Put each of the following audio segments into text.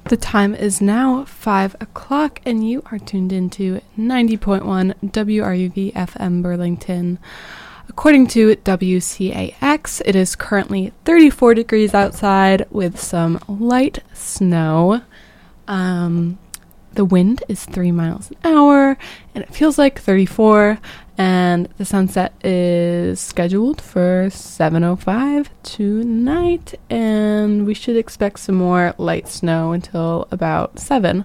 The time is now 5 o'clock, and you are tuned into 90.1 WRUV FM Burlington. According to WCAX, it is currently 34 degrees outside with some light snow. The wind is 3 miles an hour, and it feels like 34, and the sunset is scheduled for 7:05 tonight, and we should expect some more light snow until about 7.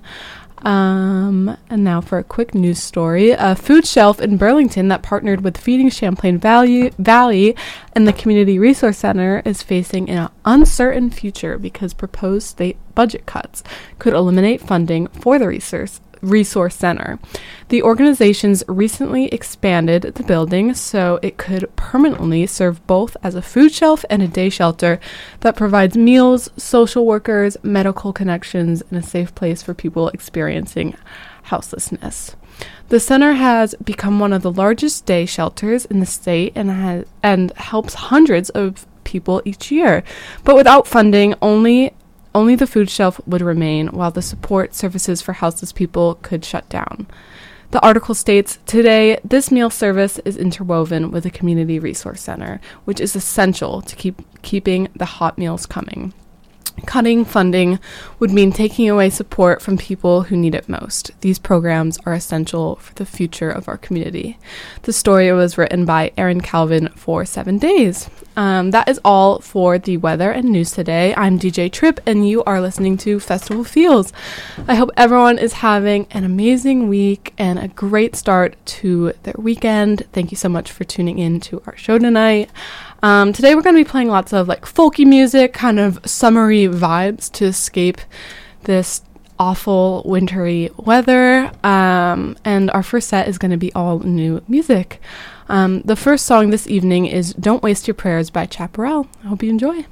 And now for a quick news story. A food shelf in Burlington that partnered with Feeding Champlain Valley and the Community Resource Center is facing an uncertain future because proposed state budget cuts could eliminate funding for the Resource Center. The organizations recently expanded the building so it could permanently serve both as a food shelf and a day shelter that provides meals, social workers, medical connections, and a safe place for people experiencing houselessness. The center has become one of the largest day shelters in the state and helps hundreds of people each year. But without funding, only the food shelf would remain, while the support services for houseless people could shut down. The article states, today, this meal service is interwoven with the Community Resource Center, which is essential to keeping the hot meals coming. Cutting funding would mean taking away support from people who need it most. These programs are essential for the future of our community. The story was written by Erin Calvin for 7 Days. That is all for the weather and news today. I'm DJ Tripp, and you are listening to Festival Feels. I hope everyone is having an amazing week and a great start to their weekend. Thank you so much for tuning in to our show tonight. Today we're going to be playing lots of folky music, kind of summery vibes to escape this awful wintry weather. And our first set is going to be all new music. The first song this evening is Don't Waste Your Prayers by Chaparral. I hope you enjoy.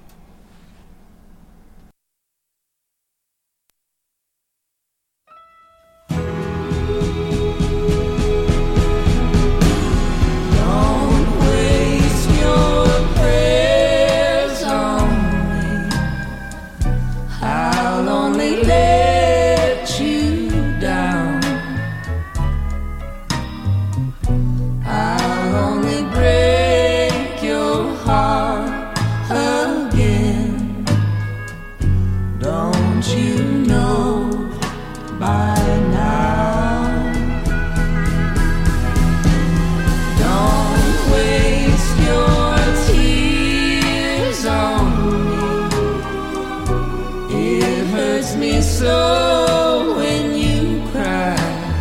So when you cry,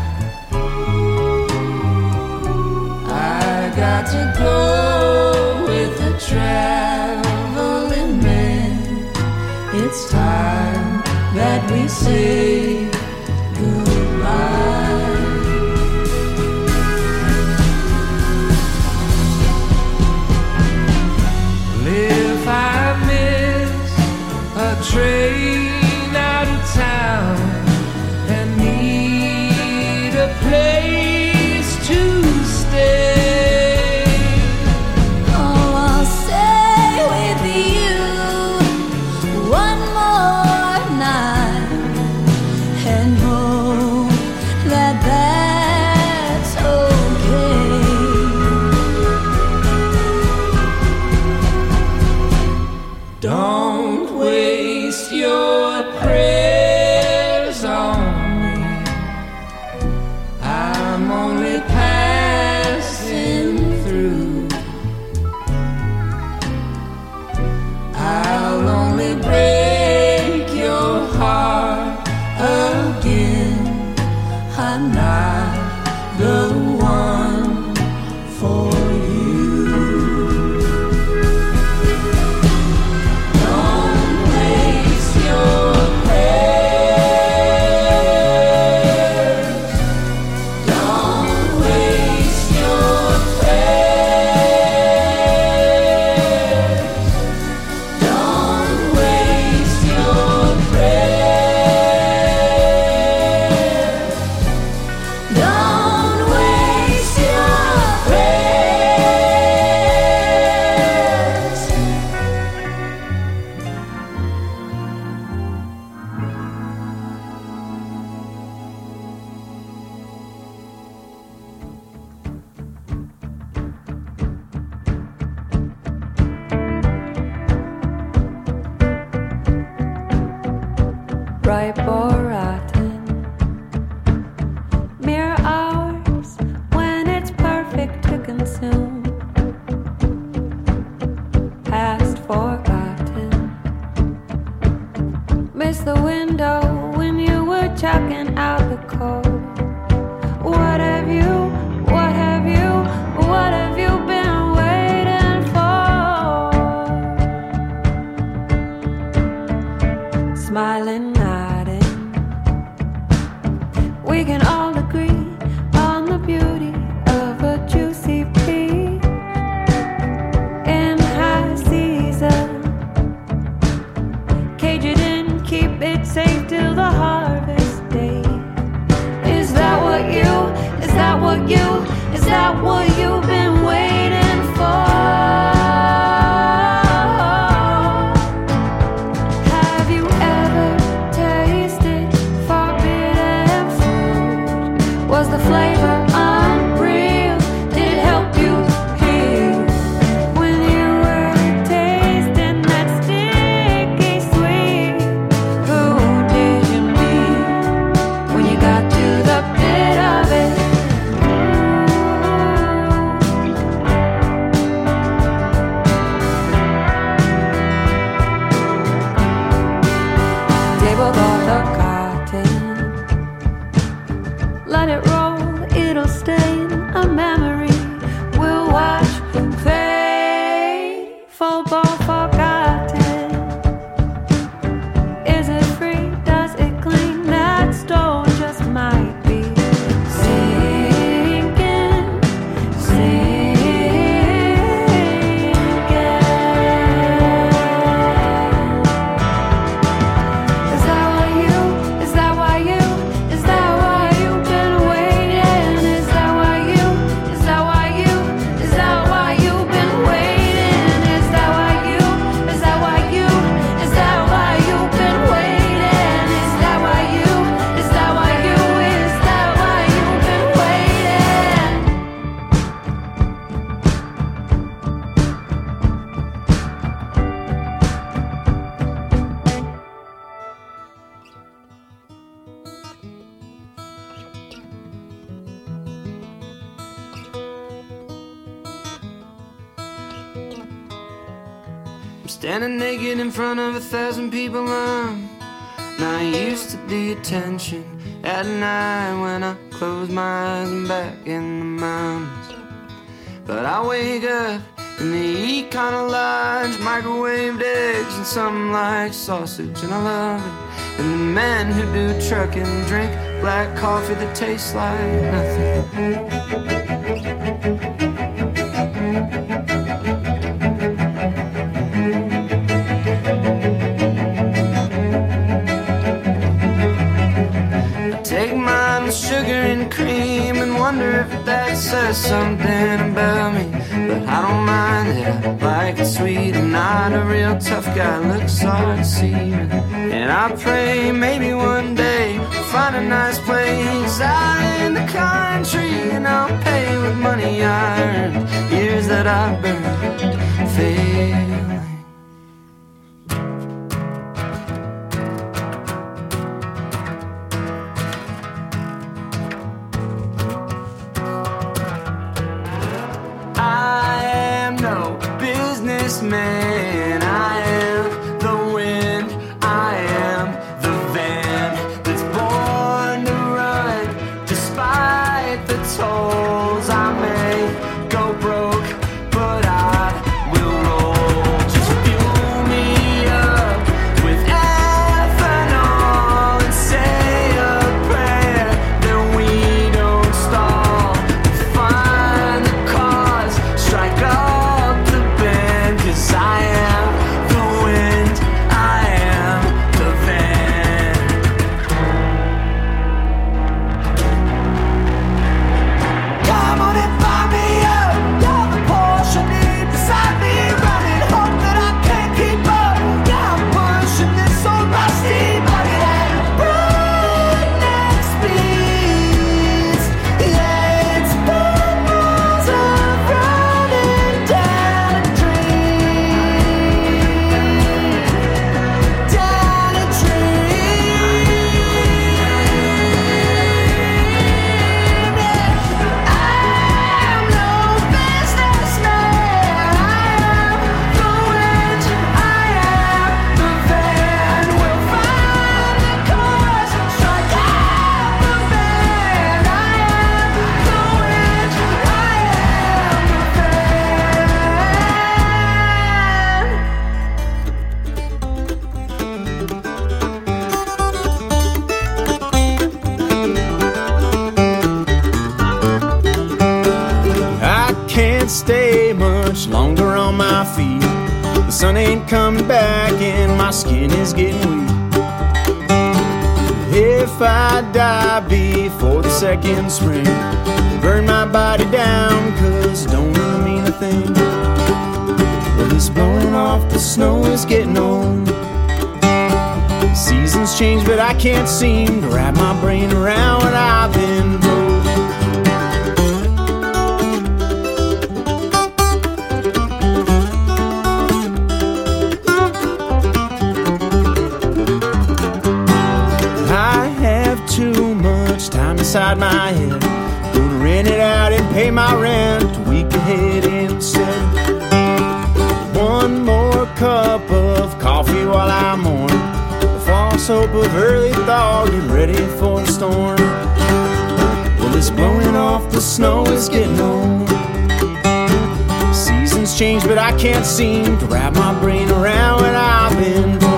I got to go with the traveling man. It's time that we say goodbye. Well, if I miss a train town and need a place to stay, oh, I'll stay with you one more night and hope that that's okay. Don't waste your prayers on me. I'm only passing through. I'll only break your heart again. I'm not the one for you. Don't waste your prayers. Don't waste ripe or rotten. Mere hours when it's perfect to consume. Past forgotten. Miss the window when you were chucking out the cold. What have you been waiting for? Smiling, nodding. We can all agree on the beauty of a juicy pea in high season. Cage it in, keep it safe till the harvest day. Is that what you've been waiting for? Have you ever tasted forbidden fruit? Was the flavor unreal? Did it help you heal? When you were tasting that sticky sweet, who did you meet when you got to the pit of it? Table cloth or cotton, let it roll, it'll stain a memory we'll watch fade, full ball forgotten. Is it free? Does it cling? That stone just might be sinking, sinking. Is that why you've been waiting? Is that why you've been waiting? Is that why you've been waiting? Is that why you've been waiting? I'm standing naked in front of 1,000 people. I'm not used to the attention at night when I close my eyes and back in the mountains. But I wake up and they eat kinda large microwaved eggs and something like sausage, and I love it. And the men who do trucking drink black coffee that tastes like nothing. Take mine with sugar and cream and wonder if that says something about me. But I don't mind that, I like it sweet. I'm not a real tough guy, looks hard to see. And I pray maybe one day we'll find a nice place out in the country, and I'll pay with money I earned, years that I burned failing. Man, I am the wind, I am the van that's born to run, despite the tolls. I may go broke, but I will roll. much longer on my feet. The sun ain't coming back and my skin is getting weak. If I die before the second spring, burn my body down, cause it don't really mean a thing. Well, this blowing off the snow is getting old. The seasons change, but I can't seem to wrap my brain around what I've been told. Too much time inside my head. Gonna rent it out and pay my rent a week ahead instead. One more cup of coffee while I mourn the false hope of early thaw. Get ready for a storm. Well, this blowing off the snow is getting old. Seasons change, but I can't seem to wrap my brain around what I've been told.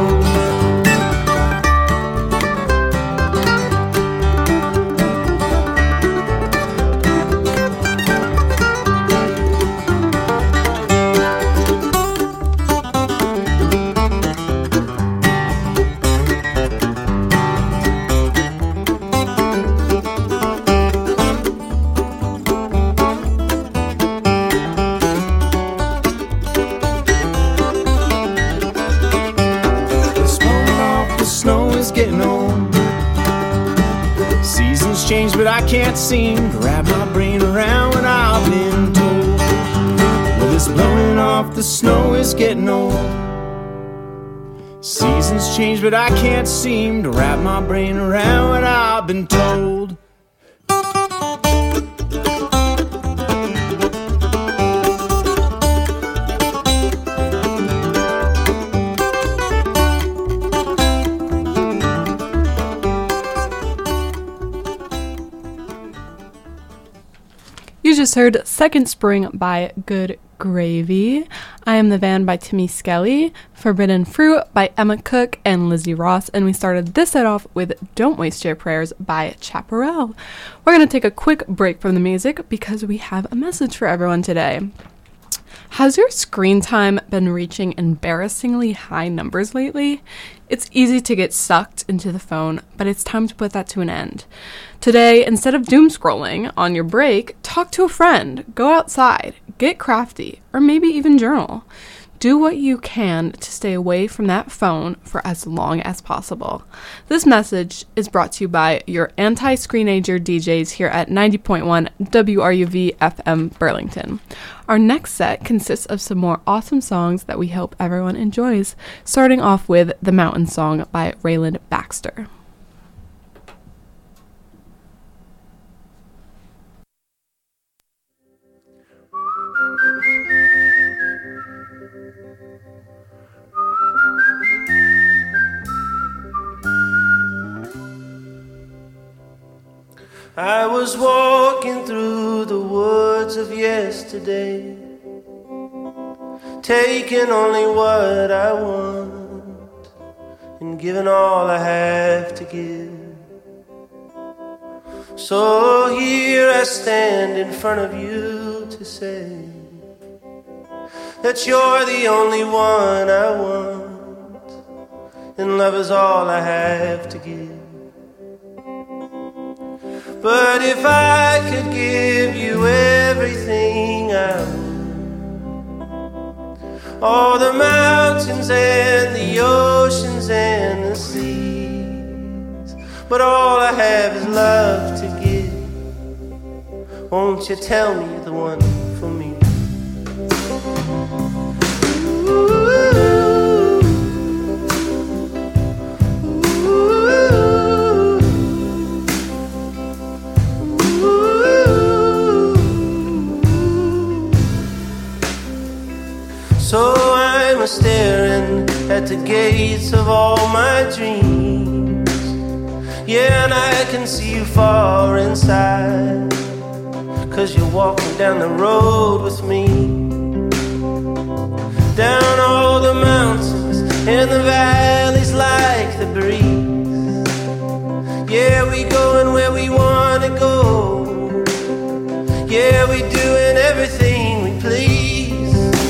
But I can't seem to wrap my brain around what I've been told. Well, this blowing off the snow is getting old. Seasons change, but I can't seem to wrap my brain around what I've been told. You just heard Second Spring by Good Gravy. I Am the Van by Timmy Skelly. Forbidden Fruit by Emma Cook and Lizzie Ross. And we started this set off with Don't Waste Your Prayers by Chaparral. We're going to take a quick break from the music because we have a message for everyone today. Has your screen time been reaching embarrassingly high numbers lately? It's easy to get sucked into the phone, but it's time to put that to an end. Today, instead of doom scrolling on your break, talk to a friend, go outside, get crafty, or maybe even journal. Do what you can to stay away from that phone for as long as possible. This message is brought to you by your anti-screenager DJs here at 90.1 WRUV FM Burlington. Our next set consists of some more awesome songs that we hope everyone enjoys, starting off with The Mountain Song by Rayland Baxter. I was walking through the woods of yesterday, taking only what I want and giving all I have to give. So here I stand in front of you to say that you're the only one I want, and love is all I have to give. But if I could give you everything I want, all the mountains and the oceans and the seas, but all I have is love to give, won't you tell me the one for me? Ooh. So I'm staring at the gates of all my dreams. Yeah, and I can see you far inside, 'cause you're walking down the road with me. Down all the mountains and the valleys like the breeze. Yeah, we going where we wanna go. Yeah, we doing everything we please.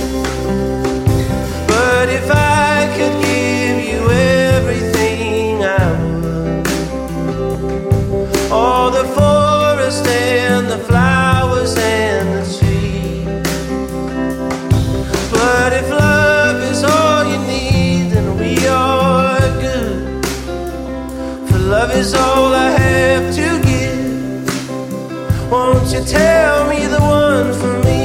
you tell me the one for me?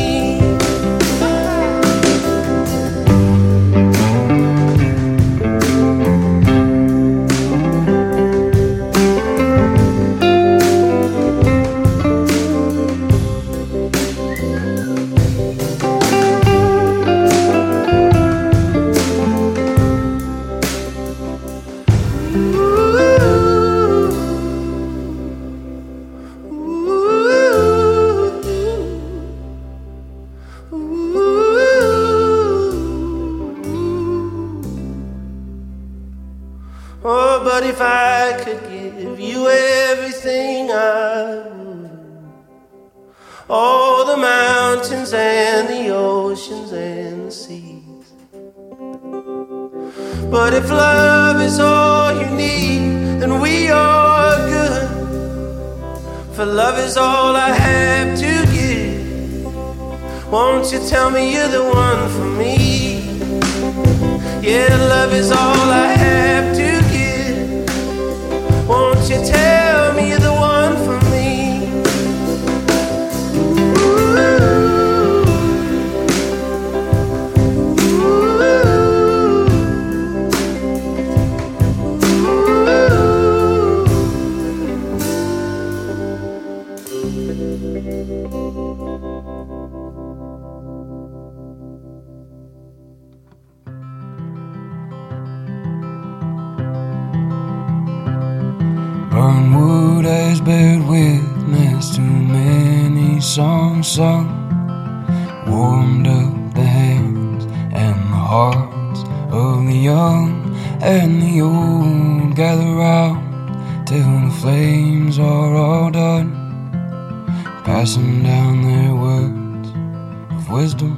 Oh, but if I could give you everything, I would. All the mountains and the oceans and the seas. But if love is all you need, then we are good. For love is all I have to give. Won't you tell me you're the one for me? Yeah, love is all I have to give. Won't you tell me you're the one for me? Ooh, Burn wood has bared witness to many songs sung, warmed up the hands and the hearts of the young and the old. Gather round till the flames are all done, passing down their words of wisdom,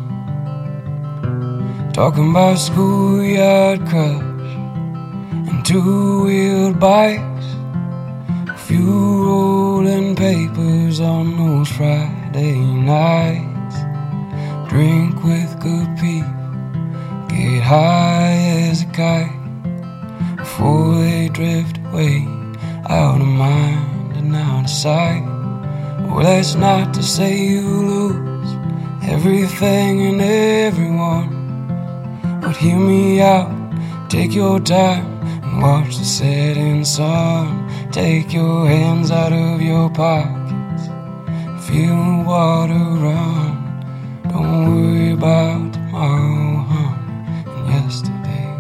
talking about schoolyard crush and two-wheeled bikes. Few rolling papers on those Friday nights. Drink with good people, get high as a kite, before they drift away, out of mind and out of sight. Well, that's not to say you lose everything and everyone, but hear me out, take your time and watch the setting sun. Take your hands out of your pockets, feel the water run. Don't worry about tomorrow, and yesterday.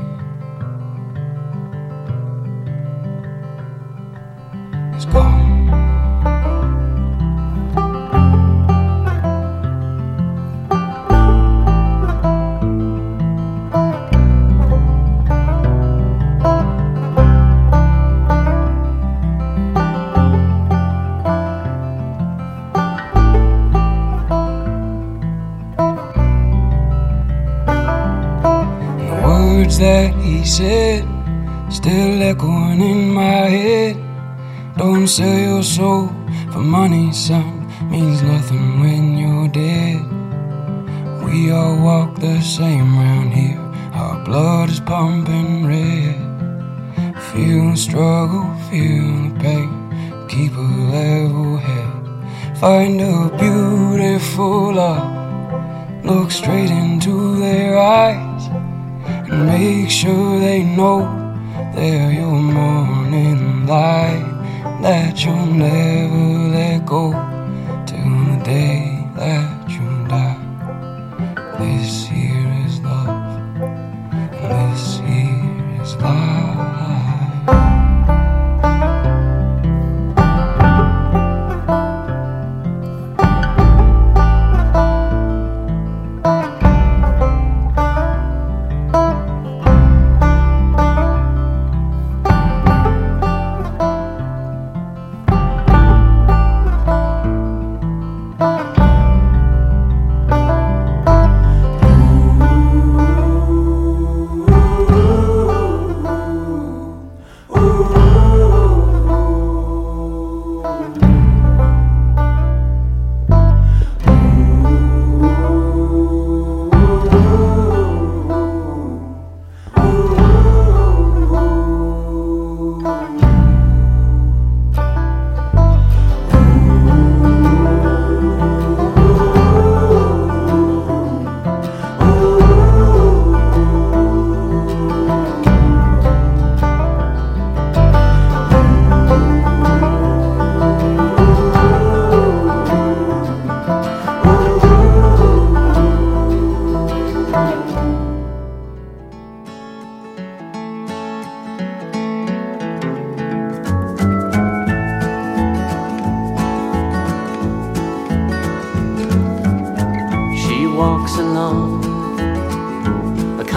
It's gone. That he said, still echoing in my head. Don't sell your soul for money, son, means nothing when you're dead. We all walk the same round here, our blood is pumping red. Feel the struggle, feel the pain, keep a level head. Find a beautiful love, look straight into their eyes, and make sure they know they're your morning light, that you'll never let go till the day that you die. This here is love, and this here is life.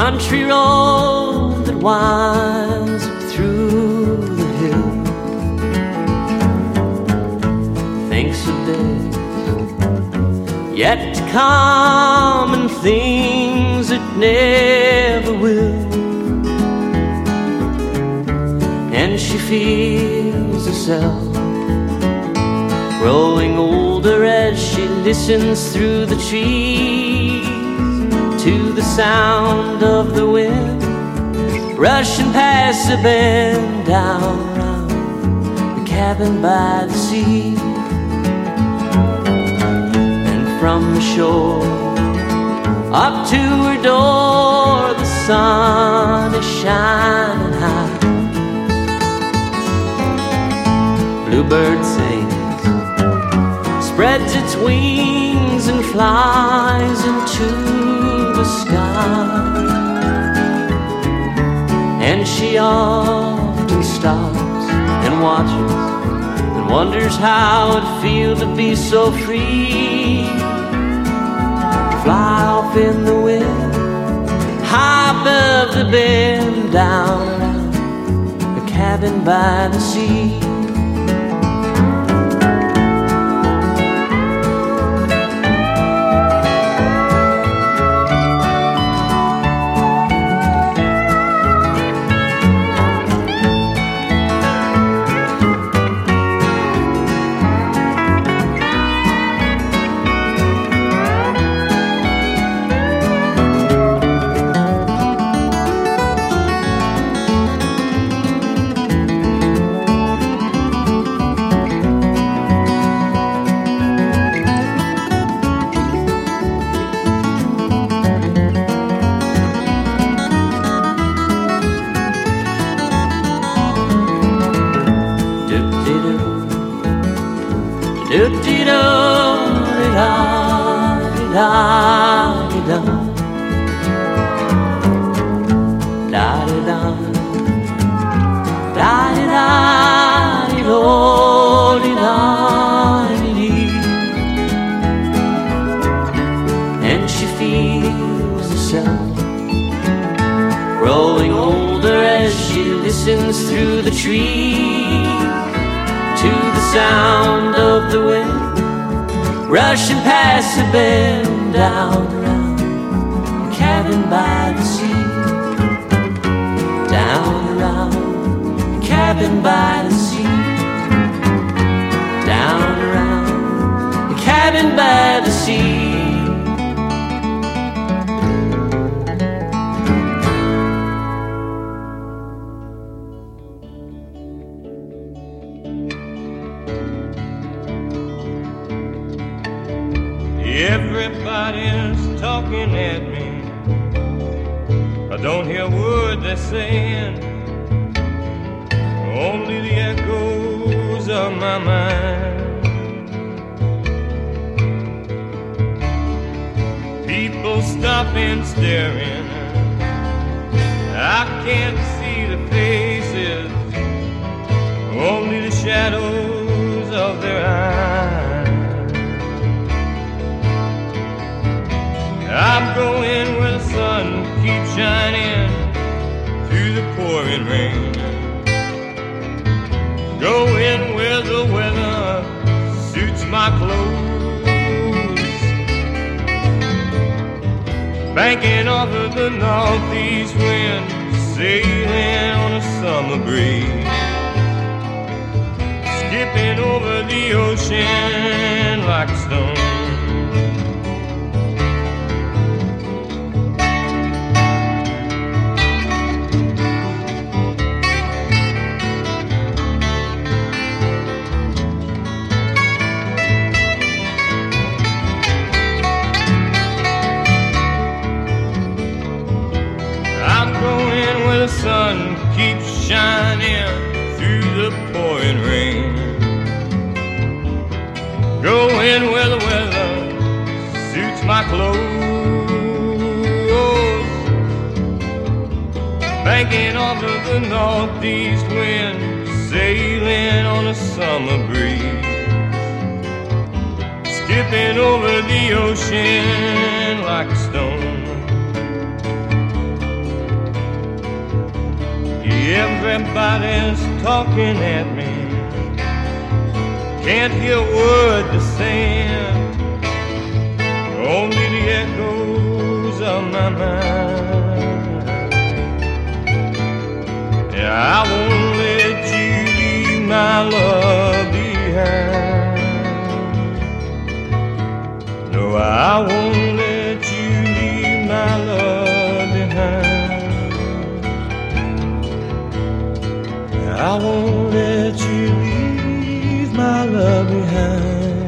country road that winds up through the hills. Thinks of days yet to come and things that never will. And she feels herself growing older as she listens through the trees to the sound of the wind rushing past the bend down around the cabin by the sea. And from the shore up to her door the sun is shining high. Bluebird sings, spreads its wings and flies into the sky. And she often stops and watches and wonders how it'd feel to be so free. Fly off in the wind, high above the bend, down around the cabin by the sea. And she feels herself growing older as she listens through the trees to the sound of the wind rushing past the bend down around the cabin by the sea. Down around the cabin by the sea. Down around the cabin by the sea. Everybody's talking at me. I don't hear a word they're saying, only the echoes of my mind. People stopping, staring. I can't see the faces, only the shadows of their eyes. I'm going where the sun keeps shining through the pouring rain. Going where the weather suits my clothes. Banking off of the northeast wind, sailing on a summer breeze. Skipping over the ocean like a stone. The sun keeps shining through the pouring rain. Going where the weather suits my clothes. Banking off of the northeast wind, sailing on a summer breeze. Skipping over the ocean like a stone. Everybody's talking at me. Can't hear a word they're saying. Only the echoes of my mind. Yeah, I won't let you leave my love behind. No, I won't let you leave my love behind. I won't let you leave my love behind.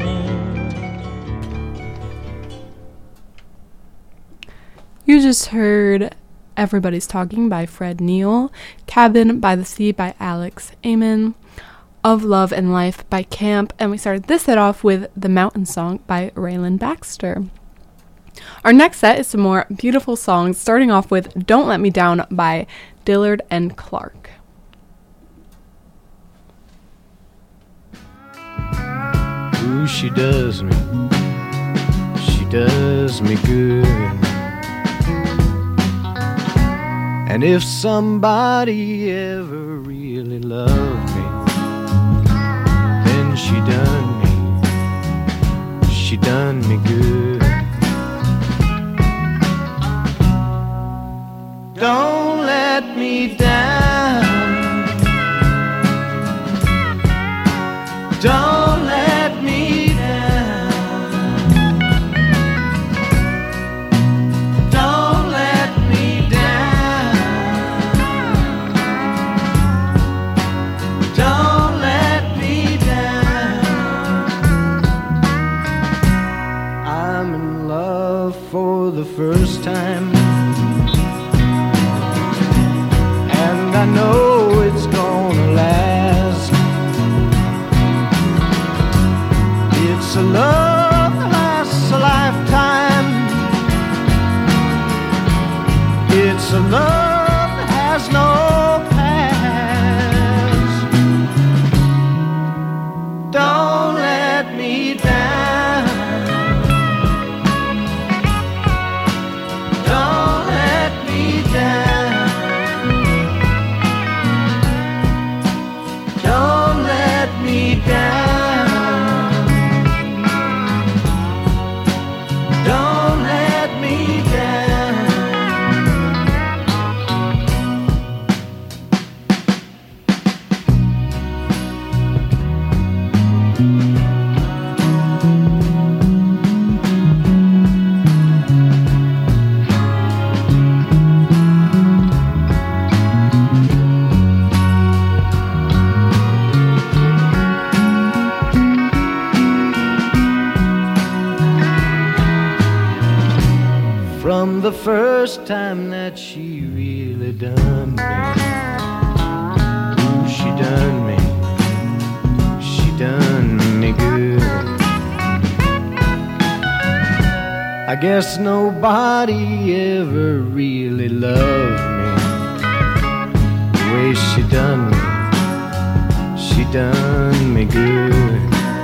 You just heard Everybody's Talking by Fred Neil, Cabin by the Sea by Alex Amen, Of Love and Life by Camp, and we started this set off with The Mountain Song by Raylan Baxter. Our next set is some more beautiful songs, starting off with Don't Let Me Down by Dillard and Clark. Ooh, she does me good. And if somebody ever really loved me, then she done me good. Don't let me down. Don't let me down. Don't let me down. Don't let me down. I'm in love for the first time, and I know it's gonna last. It's a love that lasts a lifetime. It's a love that has no past. Don't let me down. Don't let me down. Don't let me down. Don't let me down. From the first time that she really done me, ooh, she done me good. I guess nobody ever really loved me the way she done me good.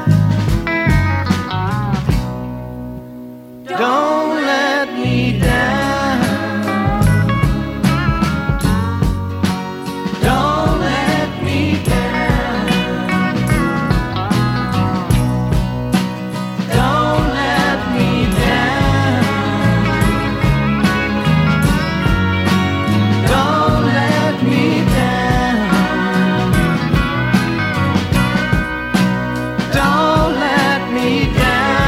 Don't let me down. Don't let me down. Don't let me down. Don't let me down. Don't let me down.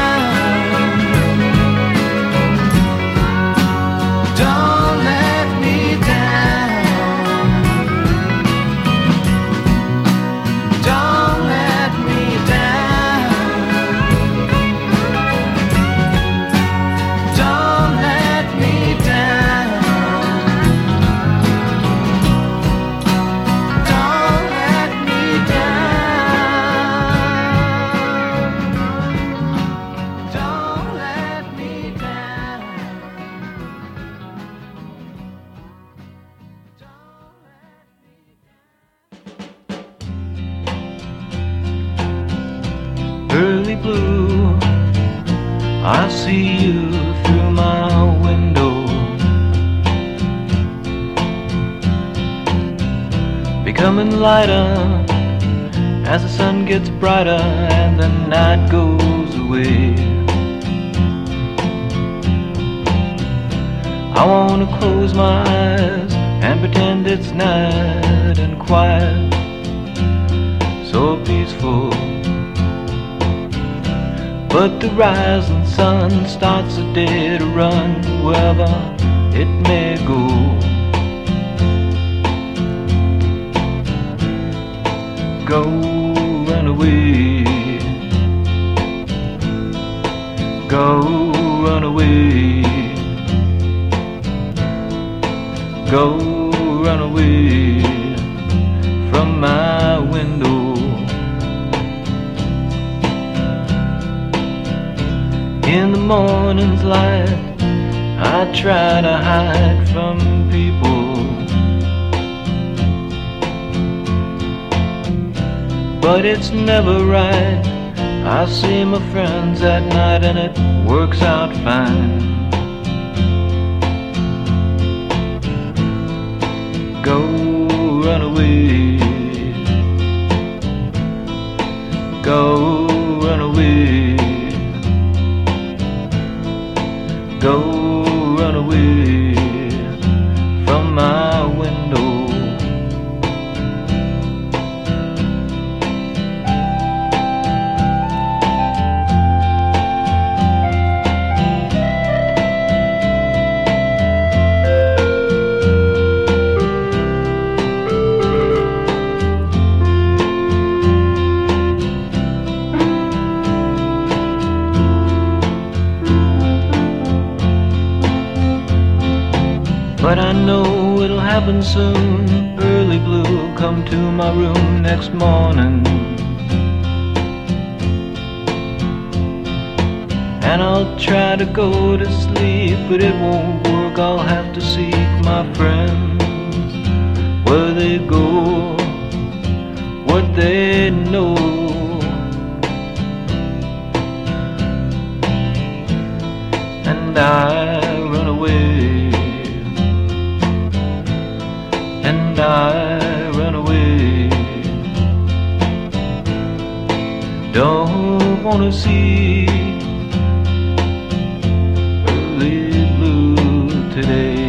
Early blue, I see you through my window. becoming lighter as the sun gets brighter and the night goes away. I wanna close my eyes and pretend it's night and quiet, so peaceful. But the rising sun starts the day to run wherever it may go. Go run away. Go run away. Go run away from my window. In the morning's light, I try to hide from people, but it's never right. I see my friends at night and it works out fine. Go run away. Go run away. Go run away from my window. But I know it'll happen soon. Early blue, come to my room next morning, and I'll try to go to sleep, but it won't work. I'll have to seek my friends, where they go, what they know. And I run away. And I run away. Don't wanna see early blue today.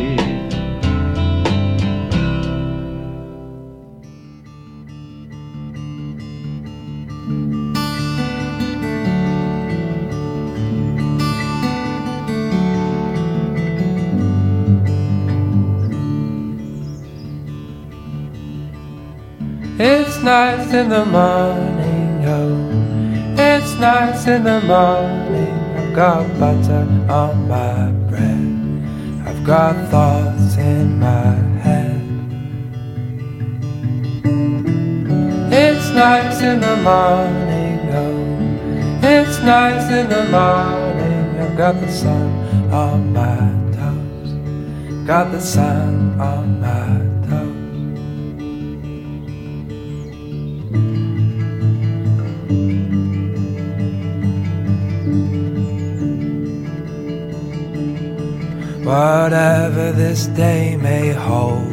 It's nice in the morning, oh, it's nice in the morning. I've got butter on my bread, I've got thoughts in my head. It's nice in the morning, oh, it's nice in the morning. I've got the sun on my toes, got the sun on my toes. Whatever this day may hold,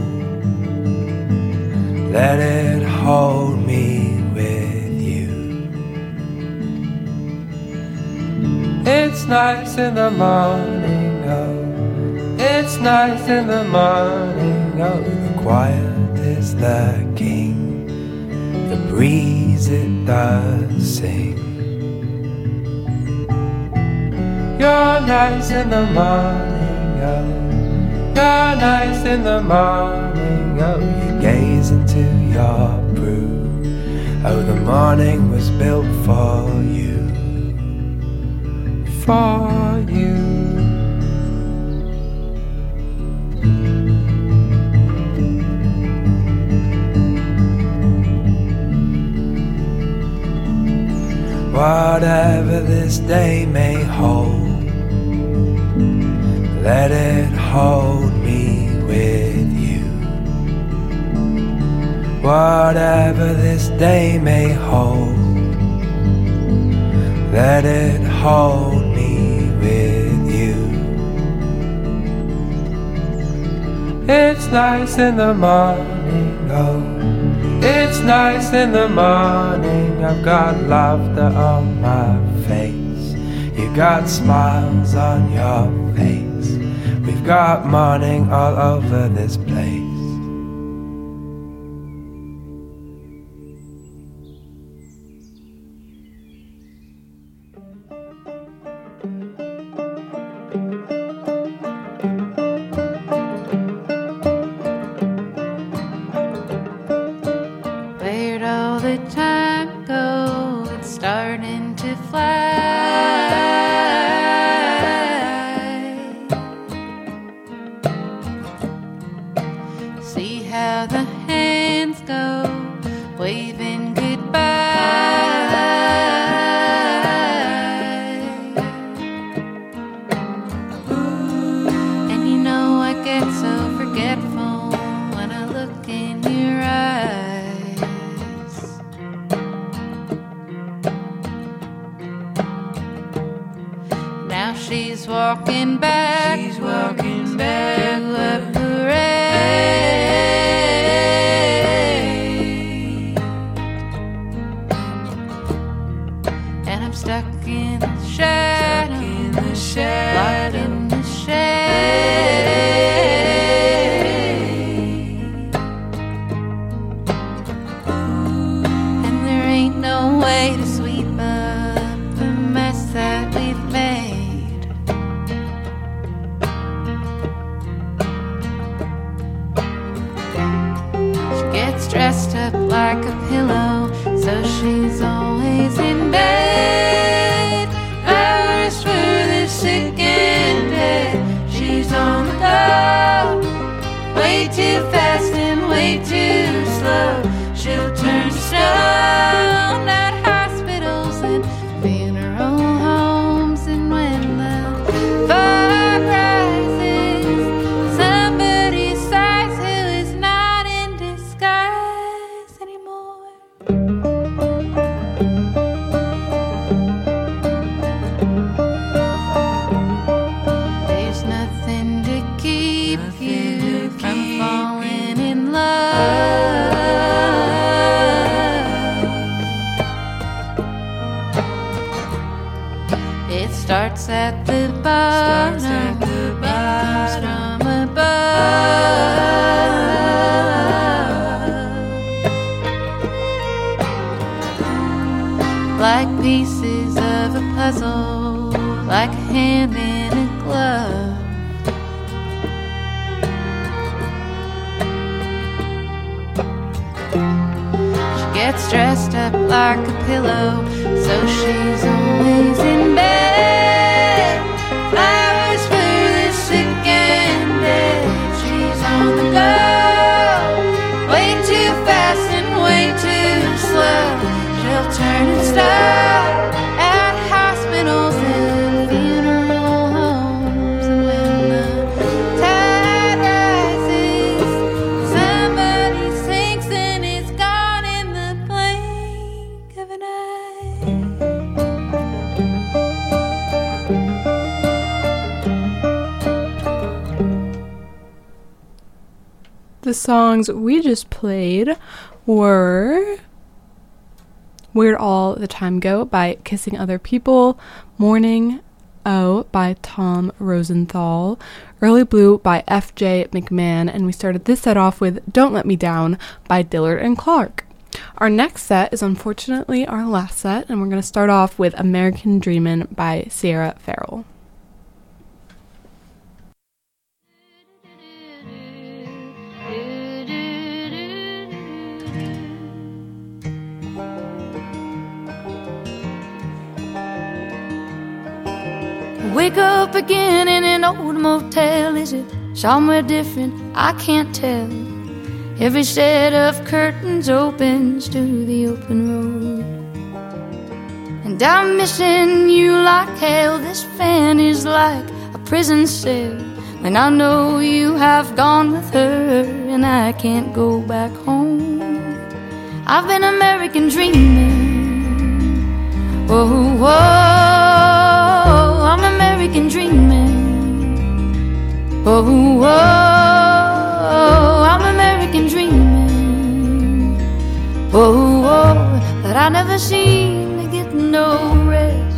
let it hold me with you. It's nice in the morning, oh, it's nice in the morning, oh. The quiet is the king, the breeze it does sing. You're nice in the morning, you're nice in the morning, oh. You gaze into your brew, oh. The morning was built for you, for you. Whatever this day may hold, let it hold me with you. Whatever this day may hold, let it hold me with you. It's nice in the morning, oh, It's nice in the morning, I've got laughter on my face. You got smiles on your face. We've got morning all over this place. Where'd all the time go? It's starting to fly. See how the hands go, waving goodbye. And you know I get so forgetful when I look in your eyes. Now she's walking back. She's walking back to a parade. And I'm stuck in the shadow, locked in the shade. And there ain't no way to sweep up the mess that we've made. She gets dressed up like a pillow, so she's always in bed. Flowers for the sick and dead. She's on the go, way too fast and way too slow. She'll turn to stone at hospitals and funeral homes. And when the fog rises, somebody sighs who is not in disguise anymore. There's nothing to keep you from falling in love. It starts at the bottom, it comes from above. Like pieces of a puzzle, like a hand in a glove. She gets dressed up like a pillow, so she's always in bed. Flowers for the sick and dead. She's on the go, way too fast and way too slow. She'll turn and stop at hospitals and funeral homes. And when the tide rises, somebody sinks and is gone in the blink of an eye. The songs we just played were Where'd All the Time Go by Kissing Other People, Morning O by Tom Rosenthal, Early Blue by F.J. McMahon, and we started this set off with Don't Let Me Down by Dillard and Clark. Our next set is unfortunately our last set, and we're going to start off with American Dreamin' by Sierra Farrell. Wake up again in an old motel. Is it somewhere different? I can't tell. Every set of curtains opens to the open road. And I'm missing you like hell. This fan is like a prison cell. When I know you have gone with her and I can't go back home. I've been American dreaming. Whoa, whoa, I'm American dreaming. Whoa, whoa, I'm American dreaming. Oh, oh, but I never seem to get no rest.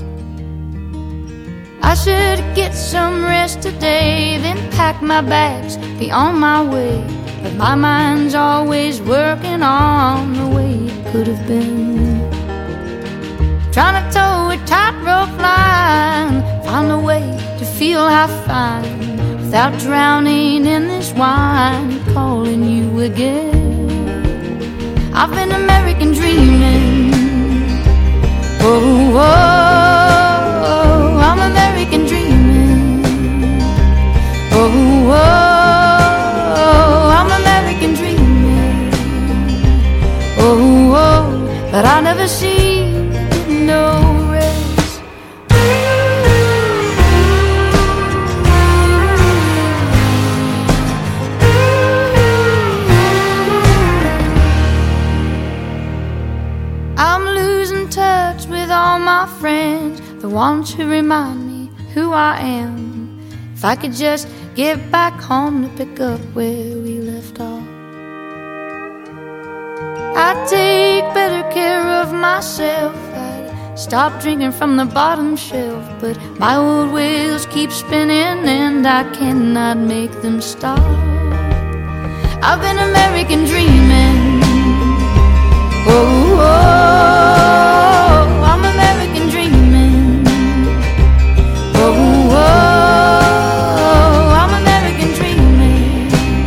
I should get some rest today, then pack my bags, be on my way. But my mind's always working on the way it could have been. Trying to toe a tightrope line, find a way to feel half fine without drowning in this wine, calling you again. I've been American dreaming. Oh, oh, oh, I'm American dreaming. Oh, oh, I'm American dreaming. Oh, oh, but I never seem to get no rest. I'm losing touch with all my friends, the ones who remind me who I am. If I could just get back home to pick up where we left off, I'd take better care of myself. I'd stop drinking from the bottom shelf. But my old wheels keep spinning and I cannot make them stop. I've been American dreaming. Oh, oh, I'm American dreaming. Oh, oh, I'm American dreaming.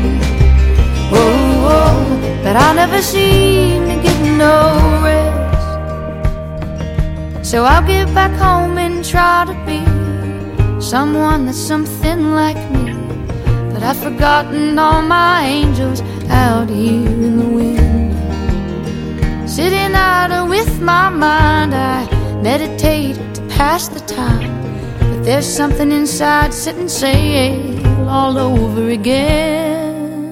Oh, oh, but I never seem to get no rest. So I'll get back home and try to be someone that's something like me. But I've forgotten all my angels out here in the wind. Sitting idle with my mind, I meditate to pass the time. But there's something inside sitting sail all over again.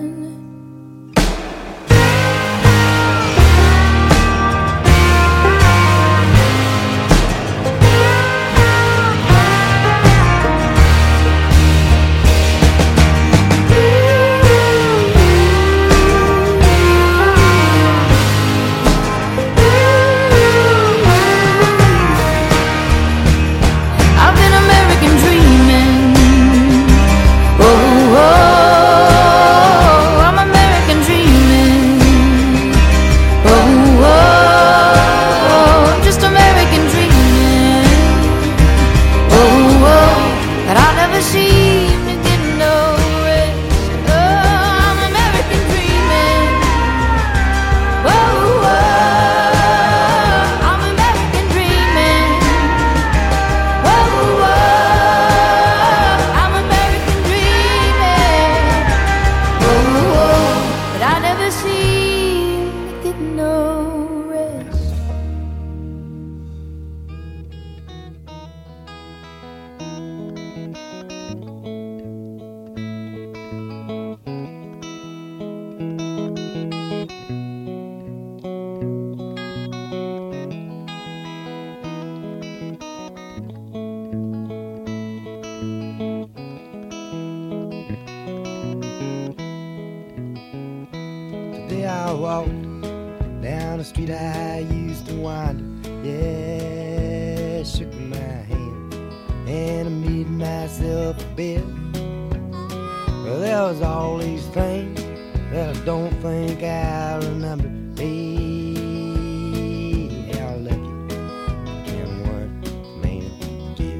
I walk down the street I used to wander. Yeah, shook my hand and I made myself a bed. Well, there was all these things that I don't think I remember. Hey, how lucky can one man get?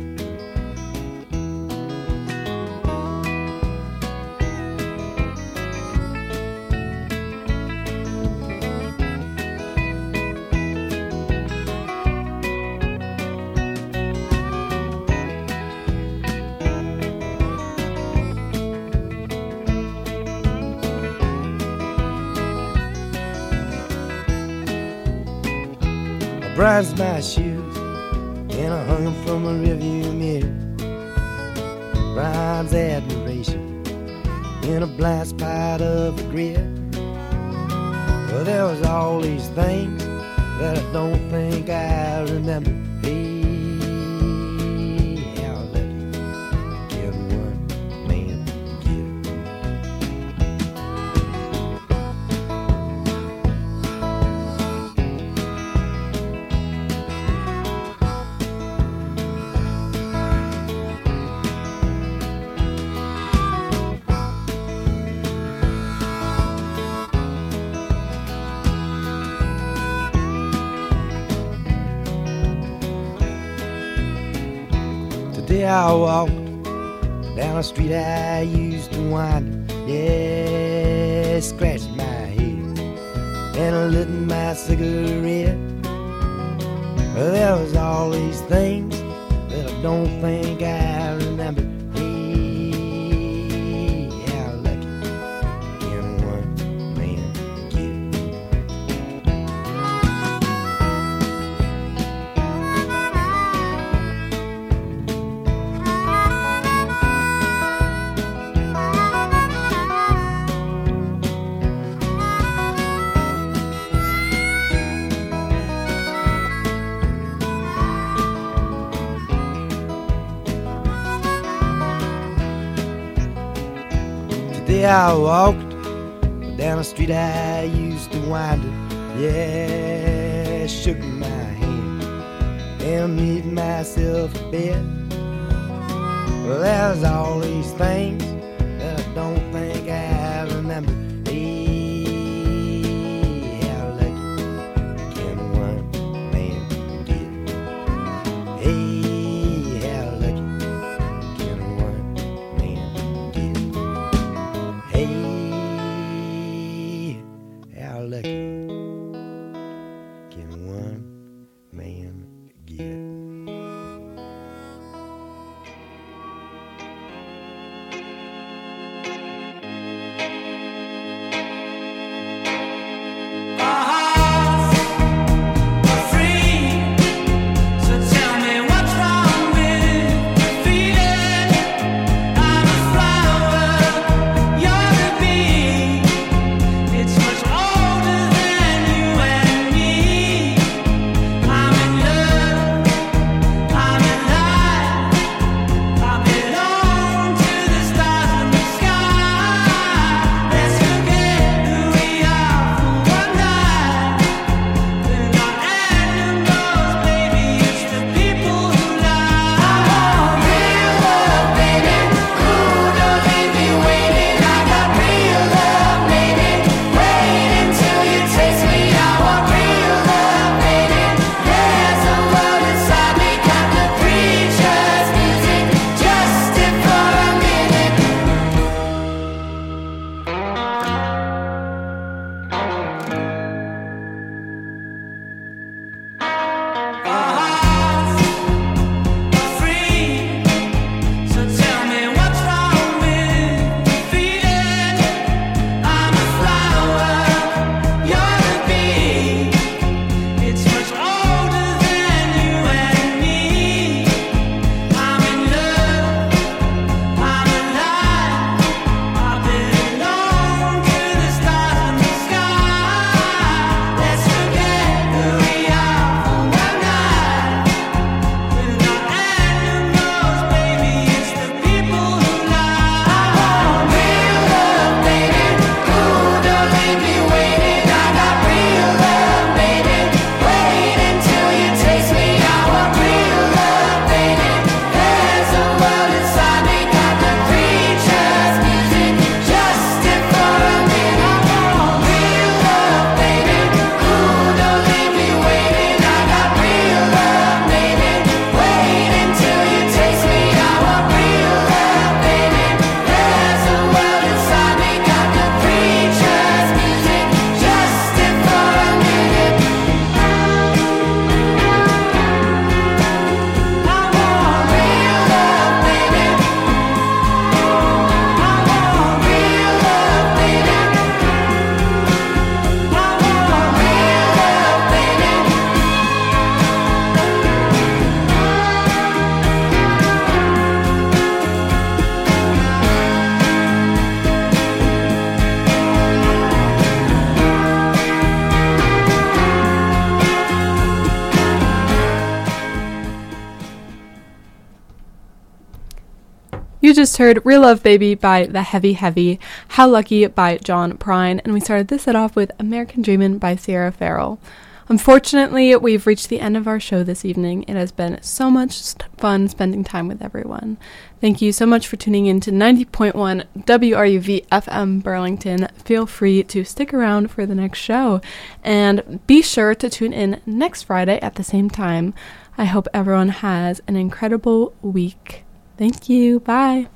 Bronzed my shoes and I hung them from a rearview mirror. Bronze admiration in a blind spot of regret. Well, there was all these things that I don't think I remember. Hey, how lucky can one man get? Today I walked down a street I used to wind, yeah, scratched my head and I lit my cigarette. There was all these things that I don't think I remember. Hey, how lucky can one man get? Today I walked down a street I used to wind it, yeah, shook my hand and made myself a bed. Well, there's all these things that I don't think I remember. Hey, how lucky can one man get? Hey, how lucky can one man get? Hey, how lucky can one man get? You just heard Real Love Baby by The Heavy Heavy, How Lucky by John Prine, and we started this set off with American Dreamin' by Sierra Farrell. Unfortunately, we've reached the end of our show this evening. It has been so much fun spending time with everyone. Thank you so much for tuning in to 90.1 WRUV FM Burlington. Feel free to stick around for the next show, and be sure to tune in next Friday at the same time. I hope everyone has an incredible week. Thank you. Bye.